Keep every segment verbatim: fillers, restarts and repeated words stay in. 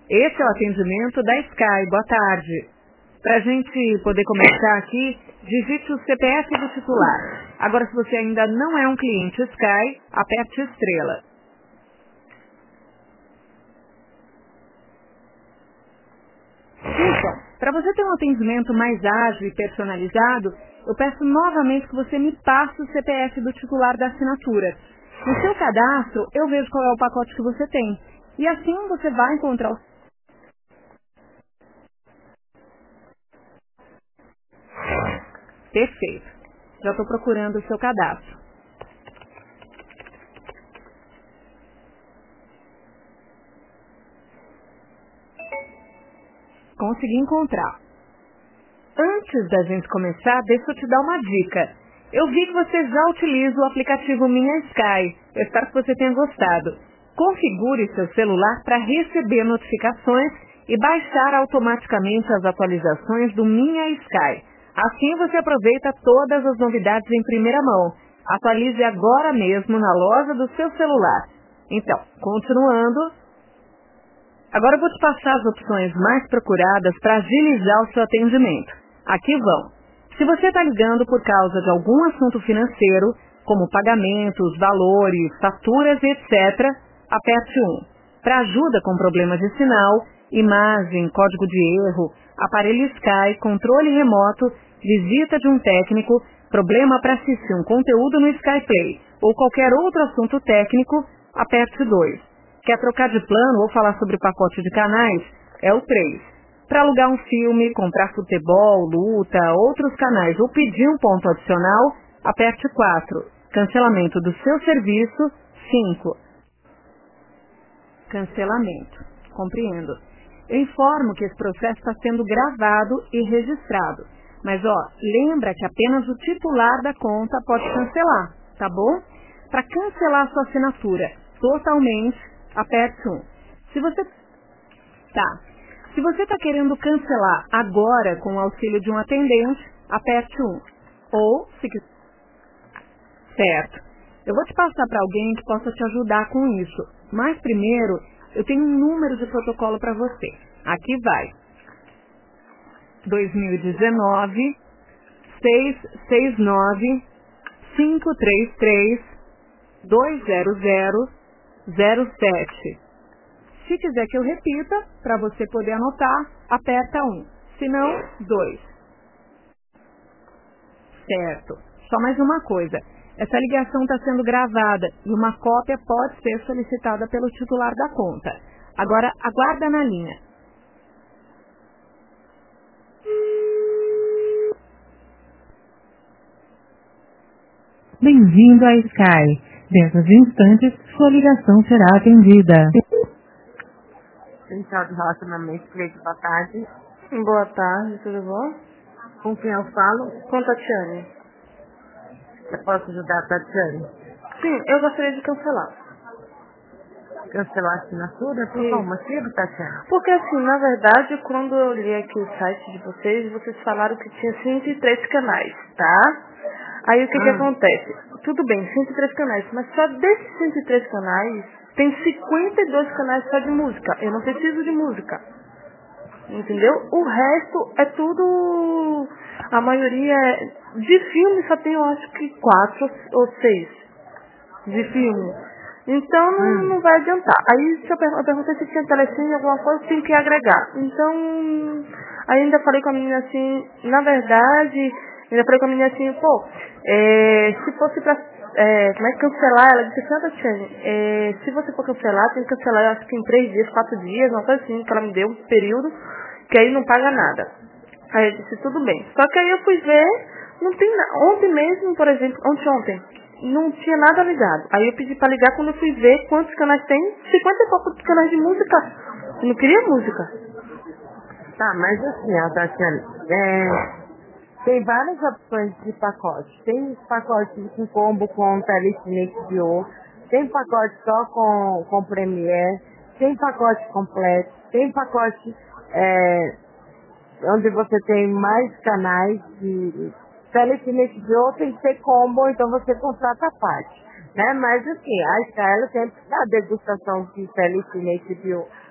Esse é o atendimento da Sky. Boa tarde. Para a gente poder começar aqui, digite o C P F do titular. Agora, se você ainda não é um cliente Sky, aperte estrela. Então, para você ter um atendimento mais ágil e personalizado, eu peço novamente que você me passe o C P F do titular da assinatura. No seu cadastro, eu vejo qual é o pacote que você tem. E assim você vai encontrar o... Perfeito. Já estou procurando o seu cadastro. Consegui encontrar. Antes da gente começar, deixa eu te dar uma dica. Eu vi que você já utiliza o aplicativo Minha Sky. Eu espero que você tenha gostado. Configure seu celular para receber notificações e baixar automaticamente as atualizações do Minha Sky. Assim você aproveita todas as novidades em primeira mão. Atualize agora mesmo na loja do seu celular. Então, continuando... Agora eu vou te passar as opções mais procuradas para agilizar o seu atendimento. Aqui vão. Se você está ligando por causa de algum assunto financeiro, como pagamentos, valores, faturas, etcétera, aperte um. Para ajuda com problemas de sinal, imagem, código de erro, aparelho Sky, controle remoto, visita de um técnico, problema para assistir um conteúdo no Sky Play ou qualquer outro assunto técnico, aperte dois. Quer trocar de plano ou falar sobre pacote de canais? É o três. Para alugar um filme, comprar futebol, luta, outros canais ou pedir um ponto adicional, aperte quatro. Cancelamento do seu serviço, cinco. Cancelamento. Compreendo. Eu informo que esse processo está sendo gravado e registrado. Mas, ó, lembra que apenas o titular da conta pode cancelar, tá bom? Para cancelar sua assinatura totalmente, aperte um. Se você... Tá. Se você está querendo cancelar agora com o auxílio de um atendente, aperte um. Ou, se quiser... Certo. Eu vou te passar para alguém que possa te ajudar com isso. Mas primeiro, eu tenho um número de protocolo para você. Aqui vai. dois mil e dezenove, seiscentos e sessenta e nove, cinco três três, dois zero zero, zero sete. Se quiser que eu repita, para você poder anotar, aperta um. Se não, dois. Certo. Só mais uma coisa. Essa ligação está sendo gravada e uma cópia pode ser solicitada pelo titular da conta. Agora, aguarda na linha. Bem-vindo à Sky. Dentro de instantes, sua ligação será atendida. Central de Relacionamento, Cleide, boa tarde. Boa tarde, tudo bom? Com quem eu falo? Com Tatiane. Eu posso ajudar a Tatiane? Sim, eu gostaria de cancelar. Cancelar a assinatura? Por Sim. qual motivo, Tatiane? Porque assim, na verdade, quando eu li aqui o site de vocês, vocês falaram que tinha cento e três canais, tá? Aí o que que Ah. acontece? Tudo bem, cento e três canais, mas só desses cento e três canais, tem cinquenta e dois canais só de música. Eu não preciso de música. Entendeu? O resto é tudo... A maioria é... De filme só tem, eu acho que quatro ou seis. De filme. Então não, Hum. não vai adiantar. Aí se eu, per eu perguntei se tinha telecine, alguma coisa, tem que agregar. Então, ainda falei com a menina assim, na verdade, ainda falei com a menina assim, pô, é, se fosse pra, é, como é que cancelar, ela disse assim, ah, Tatiane, é, se você for cancelar, tem que cancelar, eu acho que em três dias, quatro dias, uma coisa assim, que ela me deu um período, que aí não paga nada. Aí eu disse, tudo bem. Só que aí eu fui ver, não tem nada. Ontem mesmo, por exemplo, ontem, ontem, não tinha nada ligado. Aí eu pedi pra ligar quando eu fui ver quantos canais tem. cinquenta e poucos canais de música. Eu não queria música. Tá, mas assim, ó, Tatiane, é, tem várias opções de pacote. Tem pacote com combo com Telecine H B O, tem pacote só com, com Premiere, tem pacote completo, tem pacote é, onde você tem mais canais de Telecine H B O, tem que ser combo, então você contrata a parte. Né? Mas assim, a Sky ela sempre dá degustação de Telecine H B O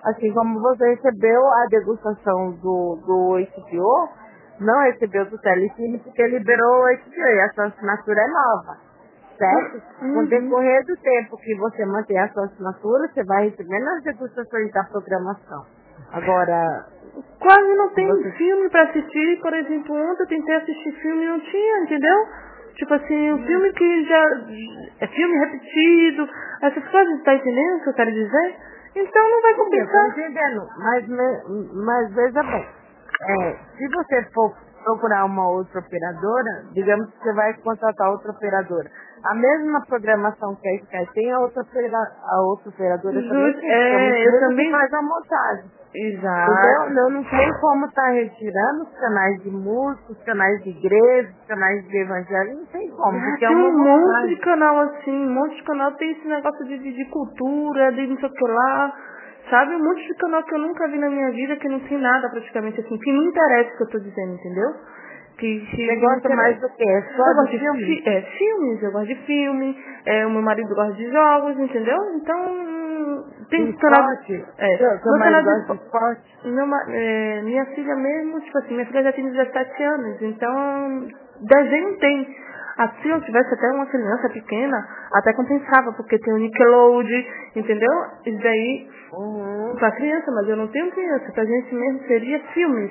Assim como você recebeu a degustação do, do H B O, não recebeu do Telecine porque liberou o H B O e a sua assinatura é nova, certo? Uhum. No decorrer do tempo que você mantém a sua assinatura, você vai recebendo as degustações da programação. Agora, quase não tem você... filme pra assistir, por exemplo, ontem eu tentei assistir filme e não tinha, entendeu? Tipo assim, um filme que já é filme repetido, essas coisas, tá entendendo o que eu quero dizer? Então não vai Sim, eu tô compensar. entendendo, mas, me- mas veja bem, é, se você for procurar uma outra operadora, digamos que você vai contratar outra operadora, a mesma programação que a Sky tem, a outra, opera- a outra operadora também Jus, tem, porque é uma é, eu empresa que também. faz a montagem. Exato. Então, eu não sei como tá retirando os canais de música, os canais de igreja, os canais de evangelho, não sei como, Ah, porque é tem uma um monte de montagem. canal assim, um monte de canal tem esse negócio de, de, de cultura, de não sei o que lá, sabe? Um monte de canal que eu nunca vi na minha vida, que não tem nada praticamente assim, que me interessa o que eu tô dizendo, entendeu? Que, que, Você que me gosta mais interessa. do que? Só Eu de gosto de filme? fi, é, filmes, eu gosto de filme, é, o meu marido gosta de jogos, entendeu? Então, De tem canal de, esporte? é, Seu, seu meu canal marido de gosta de espo- esporte? meu, ma- é, minha filha mesmo, tipo assim, minha filha já tem dezessete anos, então desenho tem. Assim, se eu tivesse até uma criança pequena, até compensava, porque tem o Nickelodeon, entendeu? Isso daí Uhum. pra criança, mas eu não tenho criança, pra gente mesmo seria filmes,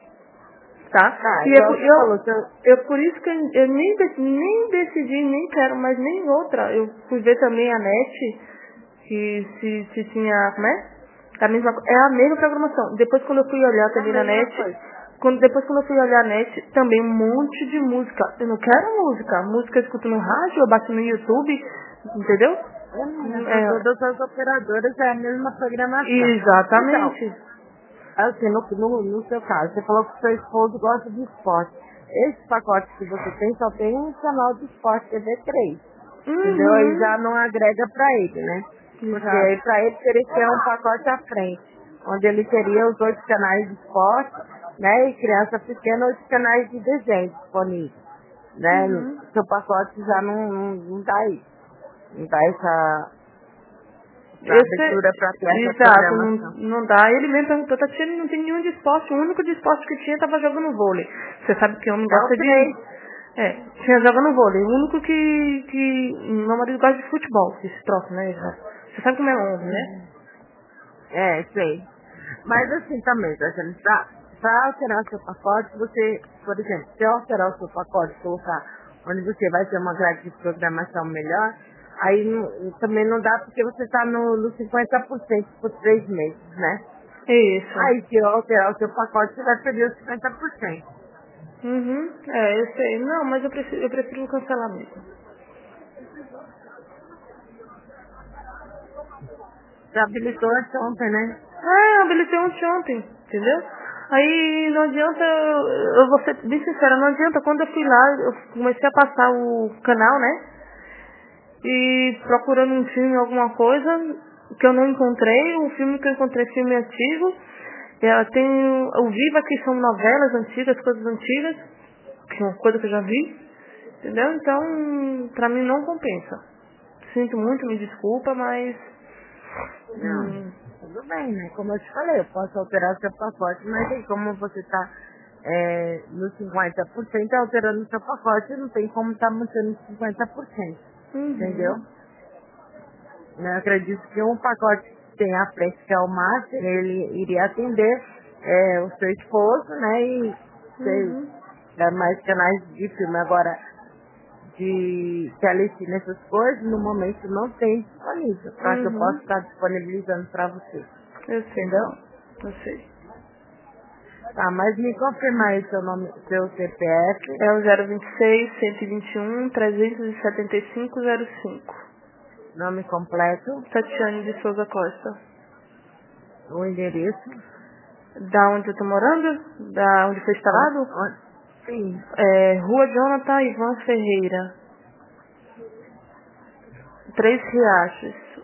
tá? Tá, E é igual por, você falou, eu, seu... eu, por isso que eu, eu nem, de- nem decidi, nem quero mais nem outra. Eu fui ver também a net, que se, se tinha, como é? A mesma, co- é a mesma programação. Depois quando eu fui olhar É a também na mesma net, coisa. quando, depois quando eu fui olhar a net, também um monte de música. Eu não quero música. Música eu escuto no rádio, eu bato no YouTube, entendeu? É, menina, pra É, todas as operadoras é a mesma programação. Então, exatamente. assim, no, no, no seu caso, você falou que seu esposo gosta de esporte. Esse pacote que você tem só tem um canal de esporte T V três. Entendeu? Aí Uhum. já não agrega pra ele, né? Porque Exato. aí pra ele teria que ter um pacote à frente, onde ele teria os oito canais de esporte, né? E criança pequena, oito canais de desenho disponíveis, né? Uhum. Seu pacote já não, não, não dá isso. Não dá essa, essa Esse, abertura pra ter essa exato, não, programação. não dá. Ele mesmo perguntou, Tatiana, não tem nenhum de esporte. O único de esporte que tinha tava jogando vôlei. Você sabe que homem É o gosta de... três. É, tinha jogando vôlei. O único que... que meu marido gosta de futebol, esse troço, né? Você sabe como é homem, né? É, sei. Mas assim também, Tatiana, pra, pra alterar seu pacote, você, por exemplo, se eu alterar o seu pacote, colocar onde você vai ter uma grade de programação melhor, aí não- também não dá porque você está no, no cinquenta por cento por três meses, né? Isso. Aí se eu alterar o seu pacote, você vai perder os cinquenta por cento. Uhum. É, eu sei. Não, mas eu prefiro, eu prefiro cancelar mesmo. Já habilitou essa ontem, né? Ah, eu habilitei ontem, ontem, entendeu? Aí não adianta, eu, eu vou ser bem sincera, não adianta, quando eu fui lá, eu comecei a passar o canal, né? E procurando um filme, alguma coisa, que eu não encontrei, o filme que eu encontrei é filme antigo. Ela tem o Viva, que são novelas antigas, coisas antigas, que é uma coisa que eu já vi, entendeu? Então, pra mim não compensa. Sinto muito, me desculpa, mas... Não, Hum, tudo bem, né? Como eu te falei, eu posso alterar o seu pacote, mas aí como você está é, no cinquenta por cento alterando o seu pacote, não tem como estar mantendo os cinquenta por cento, entendeu? uhum, Eu acredito que um pacote que tem à frente, que é o Master, ele iria atender é, o seu esposo, né? E sei, uhum, dar mais canais de filme. Agora, de telecine, essas coisas, no momento não tem disponível, tá? Que eu posso uhum. estar disponibilizando para você. Eu sei, Entendeu? não. Eu sei. Tá, mas me confirma aí seu nome, seu C P F, É o zero vinte e seis, cento e vinte e um, trezentos e setenta e cinco, zero cinco. nome completo, Tatiane de Souza Costa. o endereço. Da onde eu tô morando? Da onde foi Onde, instalado? onde, sim. É, Rua Jonathan Ivan Ferreira. Três Riachos.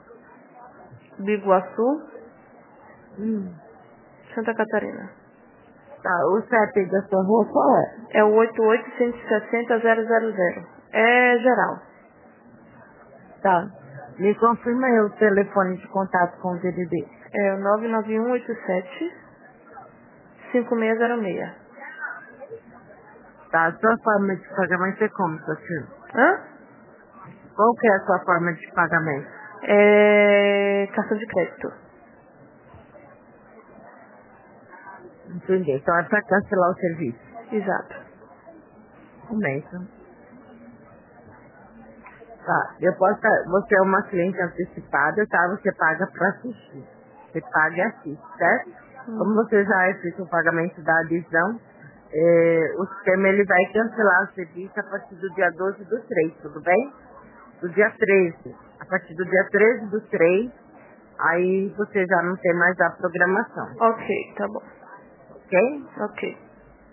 Biguaçu, Hum. Santa Catarina. Tá, o C E P da sua rua qual é? É o oito oito, cento e sessenta, zero zero zero. É geral. Tá. Me confirma aí o telefone de contato com o D D D. É o nove nove um oito sete cinco seis zero seis. Tá, a sua forma de pagamento é como, Tatiana? Hã? Qual que é a sua forma de pagamento? É cartão de crédito. Entendi. Então é para cancelar o serviço. Exato. Um mês. Né? Tá. Eu posso, você é uma cliente antecipada, tá? Você paga para assistir. Você paga e assiste, certo? Hum. Como você já fez o pagamento da adesão, é, o sistema ele vai cancelar o serviço a partir do dia doze do três, tudo bem? Do dia treze. A partir do dia treze do três, aí você já não tem mais a programação. Ok, tá bom. Ok? Ok.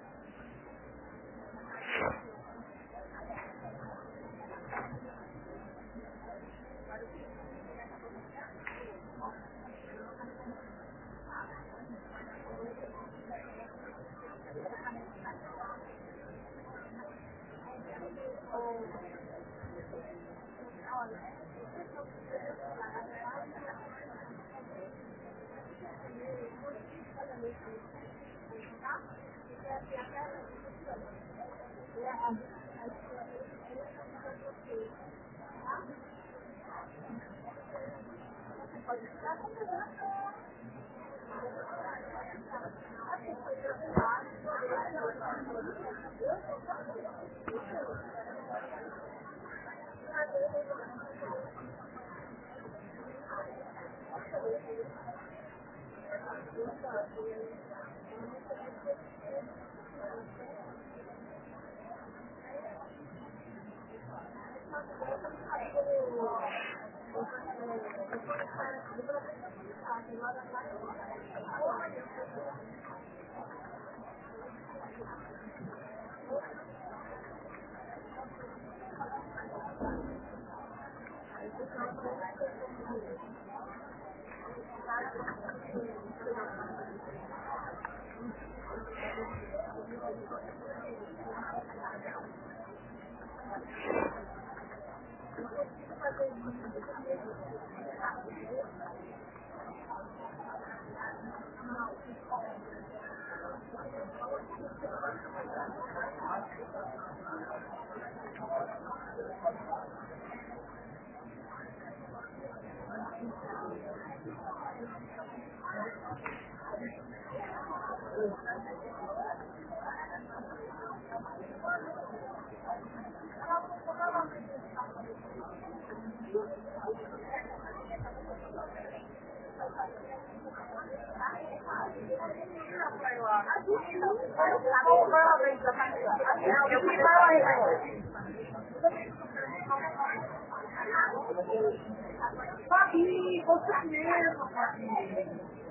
Fabi, você mesmo, Fabi.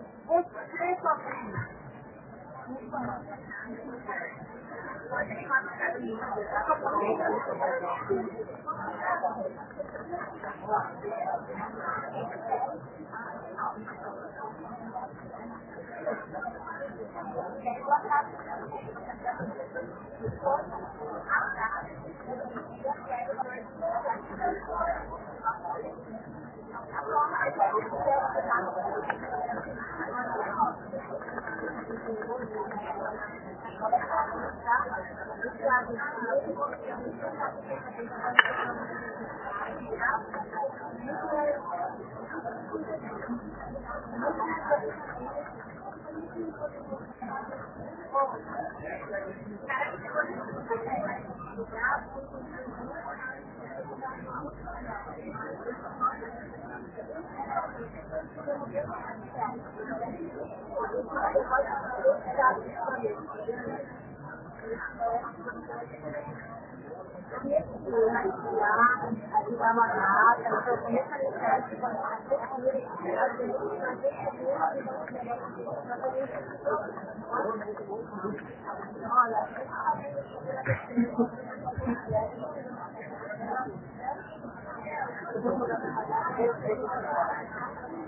Você, Fabi.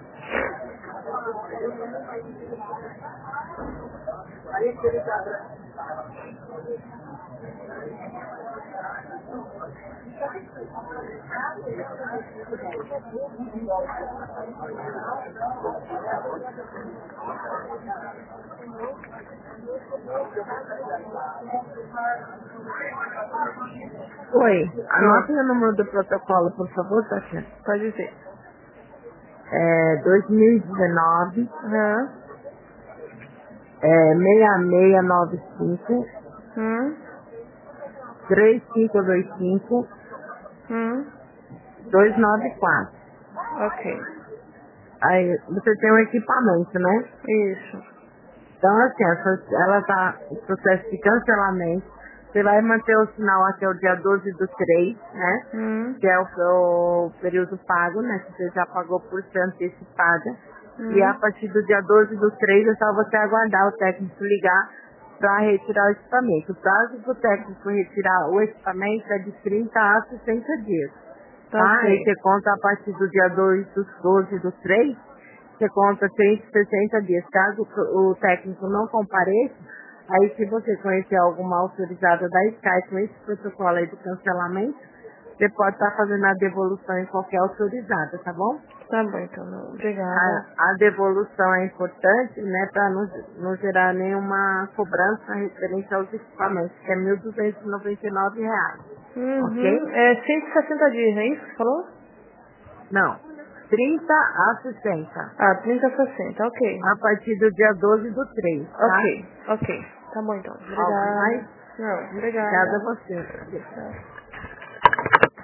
Aí, Oi, anote o número do protocolo, por favor, Tatiana. Pode dizer. É dois mil e dezenove, Aham. é seis seis nove cinco, Hum. três cinco dois cinco, Hum. dois nove quatro. Ok. Aí você tem um equipamento, né? Isso. Então, assim, essa- ela está em processo de cancelamento. Você vai manter o sinal até o dia doze do três, né? Hum. Que é o, o período pago, né? Que você já pagou por ser antecipada. E a Hum. partir do dia doze do três é só você aguardar o técnico ligar para retirar o equipamento. O prazo para o técnico retirar o equipamento é de trinta a sessenta dias. Tá Tá? Aí ok. você conta a partir do dia dois do doze do três, você conta cento e sessenta dias. Caso o técnico não compareça, aí se você conhecer alguma autorizada da Sky com esse protocolo aí do cancelamento, você pode estar fazendo a devolução em qualquer autorizada, tá bom? Tá bom, então. Obrigada. A, a devolução é importante, né, para não, não gerar nenhuma cobrança referente aos equipamentos, que é mil duzentos e noventa e nove reais, Uhum. ok? É cento e sessenta dias, é isso que você falou? Não, trinta a sessenta, Ah, trinta a sessenta, ok. a partir do dia doze do três, tá? Ok, ok. Tá bom então. Algo Obrigada. mais? Não, Obrigada obrigada. a você. Tchau.